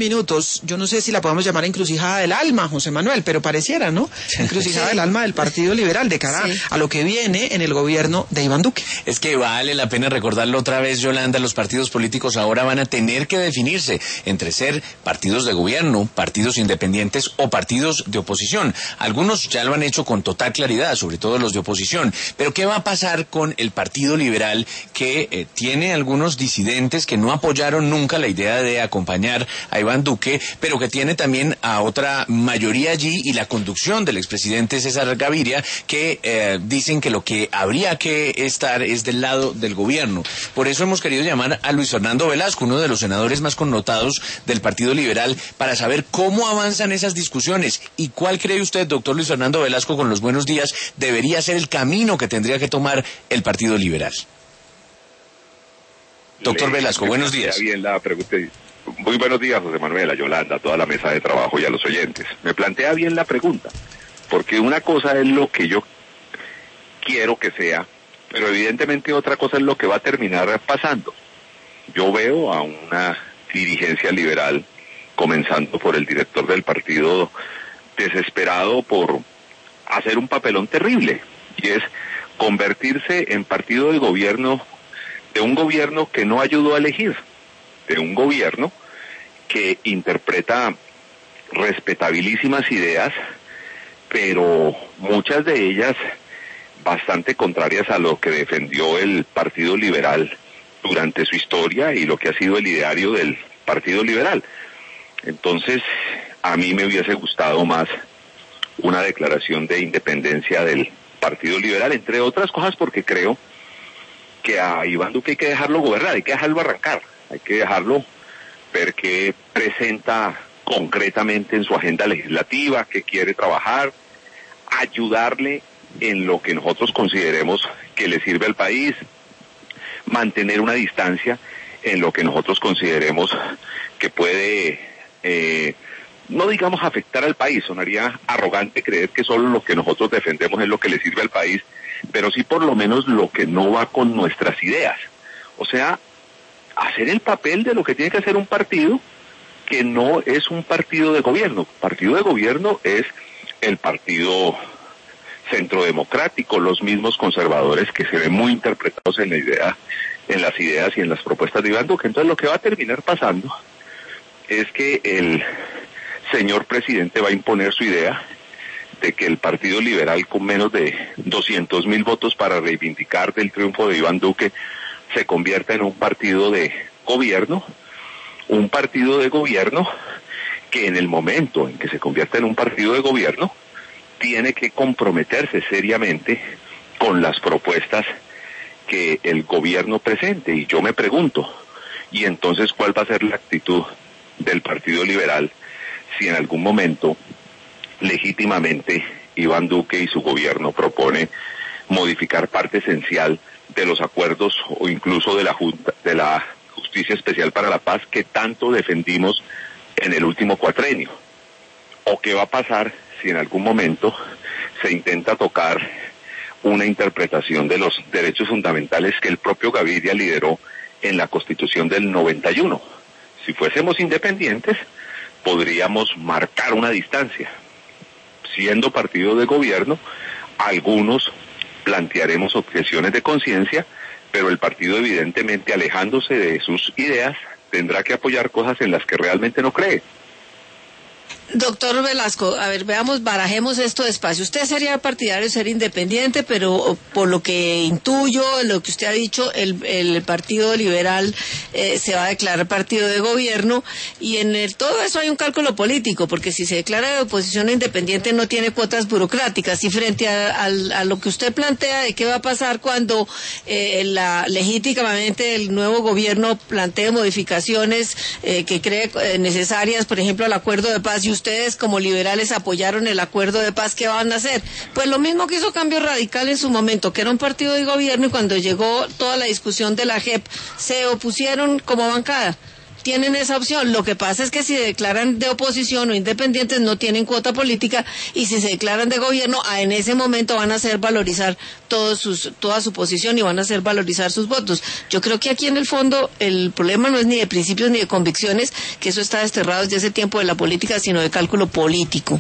minutos, yo no sé si la podemos llamar encrucijada del alma, José Manuel, pero pareciera, ¿no? Encrucijada del alma del Partido Liberal de cara a lo que viene en el gobierno de Iván Duque. Es que vale la pena recordarlo otra vez, Yolanda, los partidos políticos ahora van a tener que definirse entre ser partidos de gobierno, partidos independientes o partidos de oposición. Algunos ya lo han hecho con total claridad, sobre todo los de oposición. Pero ¿qué va a pasar con el Partido Liberal que tiene algunos disidentes que no apoyaron nunca la idea de acompañar a Iván Duque, pero que tiene también a otra mayoría allí y la conducción del expresidente César Gaviria, que dicen que lo que habría que estar es del lado del gobierno? Por eso hemos querido llamar a Luis Fernando Velasco, uno de los senadores más connotados del Partido Liberal, para saber cómo avanzan esas discusiones y cuál cree usted, doctor Luis Fernando Velasco, con los buenos días, debería ser el camino que tendría que tomar el Partido Liberal. Doctor Velasco, buenos días. Bien la pregunta. Muy buenos días, José Manuel, a Yolanda, a toda la mesa de trabajo y a los oyentes. Me plantea bien la pregunta, porque una cosa es lo que yo quiero que sea, pero evidentemente otra cosa es lo que va a terminar pasando. Yo veo a una dirigencia liberal, comenzando por el director del partido, desesperado por hacer un papelón terrible, y es convertirse en partido de gobierno de un gobierno que no ayudó a elegir, de un gobierno que interpreta respetabilísimas ideas, pero muchas de ellas bastante contrarias a lo que defendió el Partido Liberal durante su historia y lo que ha sido el ideario del Partido Liberal. Entonces, a mí me hubiese gustado más una declaración de independencia del Partido Liberal, entre otras cosas porque creo que a Iván Duque hay que dejarlo gobernar, hay que dejarlo arrancar, hay que dejarlo ver qué presenta concretamente en su agenda legislativa, qué quiere trabajar, ayudarle en lo que nosotros consideremos que le sirve al país, mantener una distancia en lo que nosotros consideremos que puede, no digamos afectar al país, sonaría arrogante creer que solo lo que nosotros defendemos es lo que le sirve al país, pero sí por lo menos lo que no va con nuestras ideas. O sea, hacer el papel de lo que tiene que hacer un partido que no es un partido de gobierno. Partido de gobierno es el partido Centro Democrático, los mismos conservadores que se ven muy interpretados en la idea, en las ideas y en las propuestas de Iván Duque. Entonces lo que va a terminar pasando es que el señor presidente va a imponer su idea de que el Partido Liberal, con menos de 200,000 votos para reivindicar del triunfo de Iván Duque, se convierta en un partido de gobierno, que en el momento en que se convierta en un partido de gobierno, tiene que comprometerse seriamente con las propuestas que el gobierno presente. Y yo me pregunto, ¿y entonces cuál va a ser la actitud del Partido Liberal si en algún momento legítimamente Iván Duque y su gobierno propone modificar parte esencial de los acuerdos o incluso de la Justicia Especial para la Paz que tanto defendimos en el último cuatrenio? ¿O qué va a pasar si en algún momento se intenta tocar una interpretación de los derechos fundamentales que el propio Gaviria lideró en la Constitución del 91? Si fuésemos independientes, podríamos marcar una distancia. Siendo partido de gobierno, algunos plantearemos objeciones de conciencia, pero el partido, evidentemente, alejándose de sus ideas, tendrá que apoyar cosas en las que realmente no cree. Doctor Velasco, a ver, barajemos esto despacio. Usted sería partidario de ser independiente, pero por lo que intuyo, lo que usted ha dicho, el Partido Liberal se va a declarar partido de gobierno, y todo eso hay un cálculo político, porque si se declara de oposición independiente no tiene cuotas burocráticas, y frente a lo que usted plantea de qué va a pasar cuando legítimamente el nuevo gobierno plantee modificaciones que cree necesarias, por ejemplo, al acuerdo de paz, y ustedes como liberales apoyaron el acuerdo de paz, ¿qué van a hacer? Pues lo mismo que hizo Cambio Radical en su momento, que era un partido de gobierno, y cuando llegó toda la discusión de la JEP se opusieron como bancada. tienen esa opción. Lo que pasa es que si declaran de oposición o independientes no tienen cuota política, y si se declaran de gobierno, en ese momento van a hacer valorizar toda su posición y van a hacer valorizar sus votos. Yo creo que aquí en el fondo el problema no es ni de principios ni de convicciones, que eso está desterrado desde ese tiempo de la política, sino de cálculo político.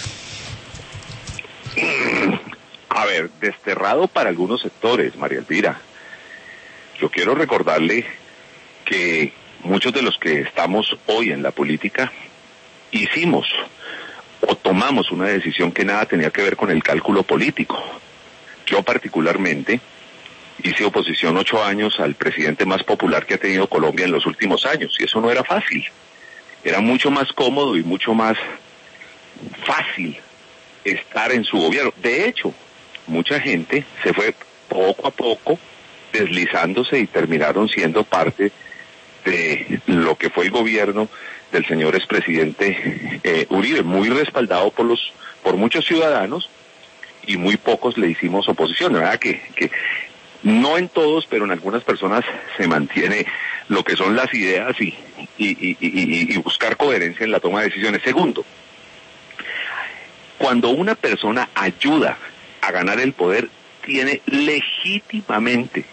A ver, desterrado para algunos sectores, María Elvira. Yo quiero recordarle que muchos de los que estamos hoy en la política hicimos o tomamos una decisión que nada tenía que ver con el cálculo político. Yo particularmente hice oposición 8 años al presidente más popular que ha tenido Colombia en los últimos años, y eso no era fácil. Era mucho más cómodo y mucho más fácil estar en su gobierno. De hecho, mucha gente se fue poco a poco deslizándose y terminaron siendo parte de lo que fue el gobierno del señor expresidente Uribe, muy respaldado por muchos ciudadanos, y muy pocos le hicimos oposición. La verdad que no en todos, pero en algunas personas se mantiene lo que son las ideas y buscar coherencia en la toma de decisiones. Segundo, cuando una persona ayuda a ganar el poder, tiene legítimamente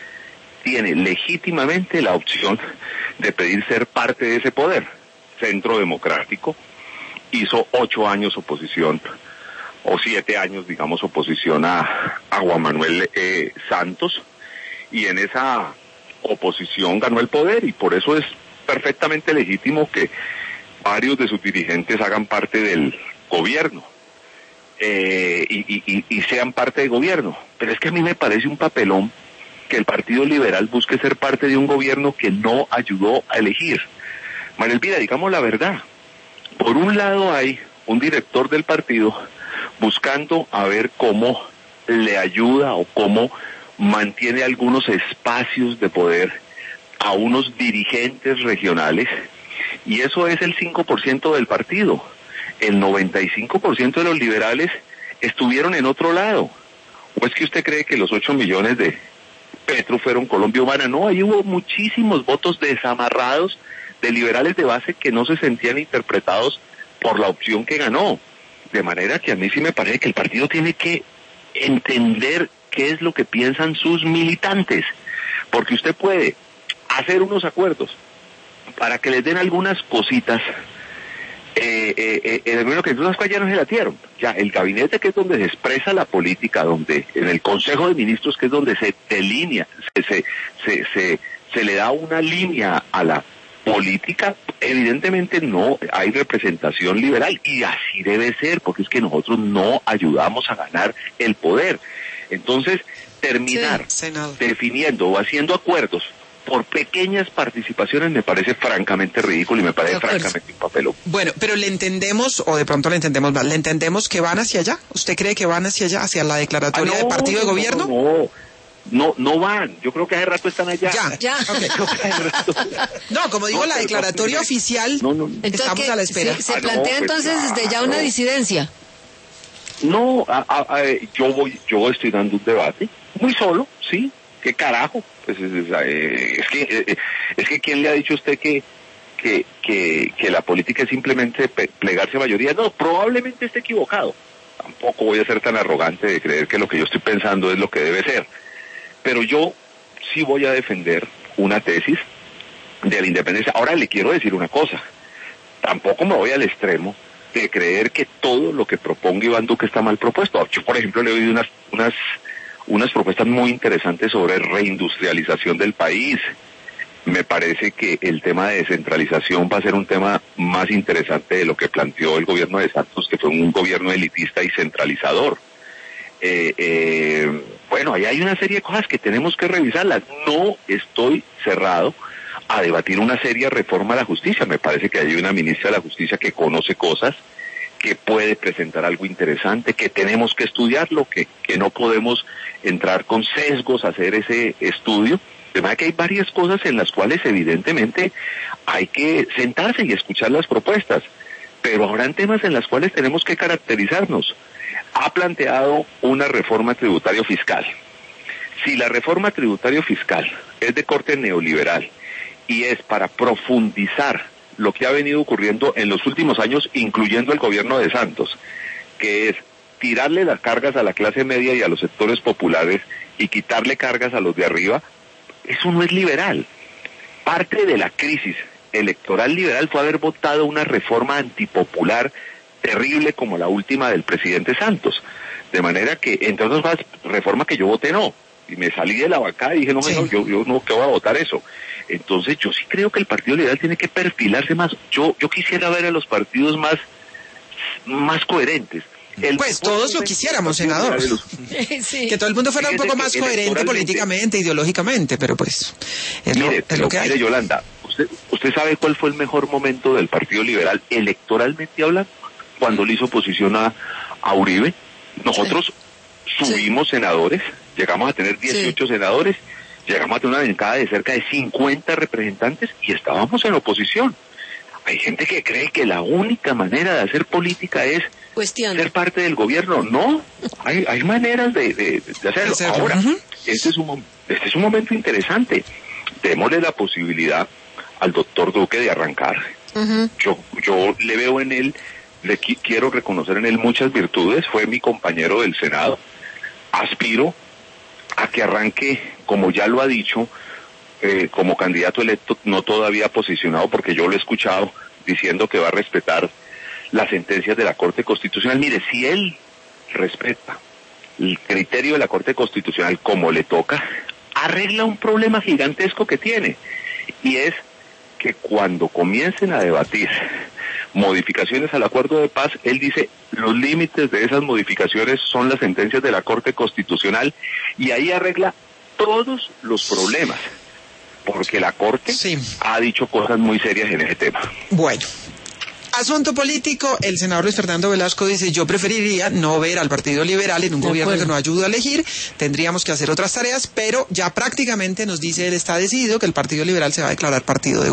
la opción de pedir ser parte de ese poder. Centro Democrático hizo 8 años oposición, o 7 años, digamos, oposición a Juan Manuel Santos, y en esa oposición ganó el poder, y por eso es perfectamente legítimo que varios de sus dirigentes hagan parte del gobierno. Y sean parte del gobierno. Pero es que a mí me parece un papelón que el Partido Liberal busque ser parte de un gobierno que no ayudó a elegir. María Elvira, digamos la verdad. Por un lado hay un director del partido buscando a ver cómo le ayuda o cómo mantiene algunos espacios de poder a unos dirigentes regionales, y eso es el 5% del partido. El 95% de los liberales estuvieron en otro lado. ¿O es que usted cree que los 8 millones de Petro fueron Colombia Humana? No, ahí hubo muchísimos votos desamarrados de liberales de base que no se sentían interpretados por la opción que ganó. De manera que a mí sí me parece que el partido tiene que entender qué es lo que piensan sus militantes. Porque usted puede hacer unos acuerdos para que les den algunas cositas. En el gobierno que entonces ya no se la dieron. Ya el gabinete, que es donde se expresa la política, donde en el Consejo de Ministros, que es donde se delinea, se le da una línea a la política, evidentemente no hay representación liberal, y así debe ser, porque es que nosotros no ayudamos a ganar el poder. Entonces, terminar definiendo o haciendo acuerdos por pequeñas participaciones me parece francamente ridículo y me parece francamente un papelón. Bueno, pero le entendemos, o de pronto le entendemos mal, ¿le entendemos que van hacia allá? ¿Usted cree que van hacia allá, hacia la declaratoria de partido de gobierno? No van. Yo creo que hace rato están allá. Ya. Okay. No, como digo, la declaratoria oficial, estamos a la espera. Se plantea entonces desde ya una disidencia. No, yo estoy dando un debate muy solo, ¿sí? ¿Qué carajo? Pues es que ¿quién le ha dicho a usted que la política es simplemente plegarse a mayoría? No, probablemente esté equivocado. Tampoco voy a ser tan arrogante de creer que lo que yo estoy pensando es lo que debe ser. Pero yo sí voy a defender una tesis de la independencia. Ahora le quiero decir una cosa. Tampoco me voy al extremo de creer que todo lo que proponga Iván Duque está mal propuesto. Yo, por ejemplo, le he oído unas propuestas muy interesantes sobre reindustrialización del país. Me parece que el tema de descentralización va a ser un tema más interesante de lo que planteó el gobierno de Santos, que fue un gobierno elitista y centralizador. Bueno, ahí hay una serie de cosas que tenemos que revisarlas. No estoy cerrado a debatir una seria reforma a la justicia. Me parece que hay una ministra de la Justicia que conoce cosas, que puede presentar algo interesante, que tenemos que estudiarlo, que no podemos entrar con sesgos a hacer ese estudio. De manera que hay varias cosas en las cuales evidentemente hay que sentarse y escuchar las propuestas, pero habrán temas en los cuales tenemos que caracterizarnos. Ha planteado una reforma tributaria fiscal. Si la reforma tributaria fiscal es de corte neoliberal y es para profundizar lo que ha venido ocurriendo en los últimos años, incluyendo el gobierno de Santos, que es tirarle las cargas a la clase media y a los sectores populares y quitarle cargas a los de arriba. Eso no es liberal. Parte de la crisis electoral liberal fue haber votado una reforma antipopular terrible como la última del presidente Santos. De manera que, entre otras cosas, reforma que yo voté no. Y me salí de la bancada y dije, no, yo no, ¿qué voy a votar eso? Entonces yo sí creo que el Partido Liberal tiene que perfilarse más. Yo quisiera ver a los partidos más coherentes. Pues todos lo quisiéramos, senador. Sí. Que todo el mundo fuera un poco más coherente políticamente, ideológicamente, pero pues es lo que hay. Mire, Yolanda, ¿usted sabe cuál fue el mejor momento del Partido Liberal electoralmente hablando? Cuando le hizo oposición a Uribe. Nosotros subimos senadores, llegamos a tener 18 senadores, llegamos a tener una bancada de cerca de 50 representantes y estábamos en oposición. Hay gente que cree que la única manera de hacer política es ser parte del gobierno. No, hay maneras de hacerlo. Ahora, este es un momento interesante. Démosle la posibilidad al doctor Duque de arrancar. Yo le veo en él, quiero reconocer en él muchas virtudes. Fue mi compañero del Senado. Aspiro a que arranque, como ya lo ha dicho, como candidato electo, no todavía posicionado, porque yo lo he escuchado diciendo que va a respetar las sentencias de la Corte Constitucional. Mire, si él respeta el criterio de la Corte Constitucional como le toca, arregla un problema gigantesco que tiene, y es que cuando comiencen a debatir modificaciones al acuerdo de paz, él dice, los límites de esas modificaciones son las sentencias de la Corte Constitucional, y ahí arregla todos los problemas, porque la Corte ha dicho cosas muy serias en ese tema. Bueno, asunto político, el senador Luis Fernando Velasco dice, yo preferiría no ver al Partido Liberal en un gobierno que nos ayude a elegir, tendríamos que hacer otras tareas, pero ya prácticamente nos dice, él está decidido que el Partido Liberal se va a declarar partido de